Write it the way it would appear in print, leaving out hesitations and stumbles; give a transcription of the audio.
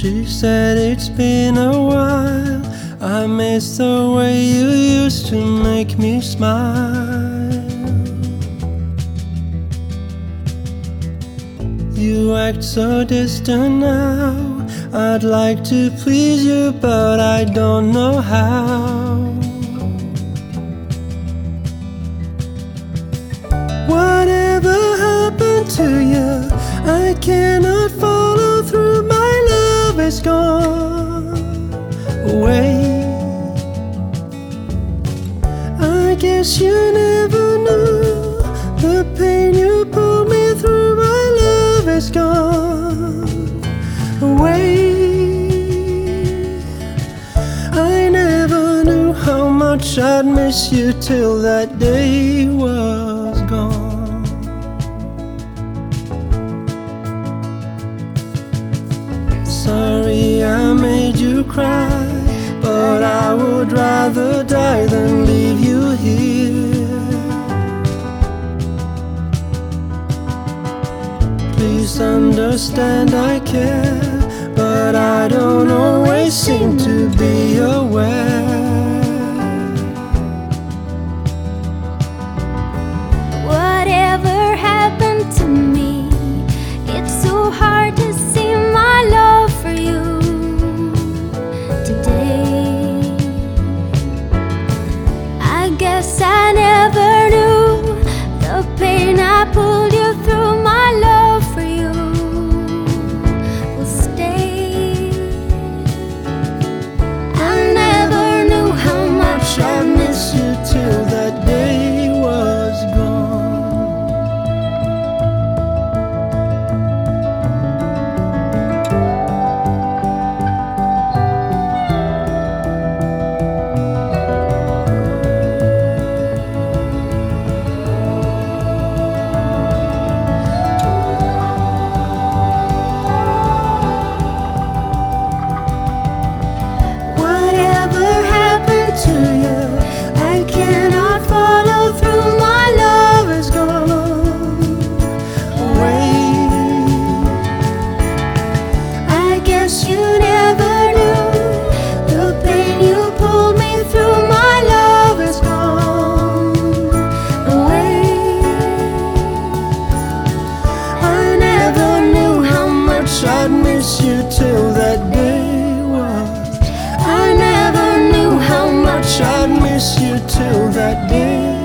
She said it's been a while, I miss the way you used to make me smile. You act so distant now, I'd like to please you but I don't know how. Whatever happened to you? I cannot follow through, my love is gone away. I guess you never knew the pain you pulled me through, my love is gone away. I never knew how much I'd miss you till that day was gone. Sorry I made you cry, but I would rather die than leave you here. Please understand I care, but I don't always seem to be aware. Whatever happened to me? It's so hard to see my love for you today. I guess I never knew the pain I pulled you through, my love for you will stay. I never knew how much I miss you Till that day was gone. Whatever happened to you? I cannot follow through, my love is gone away. I guess you never knew the pain you pulled me through, my love is gone away. I never knew how much I'd miss you till that day was. I never knew how much I'd miss you till that day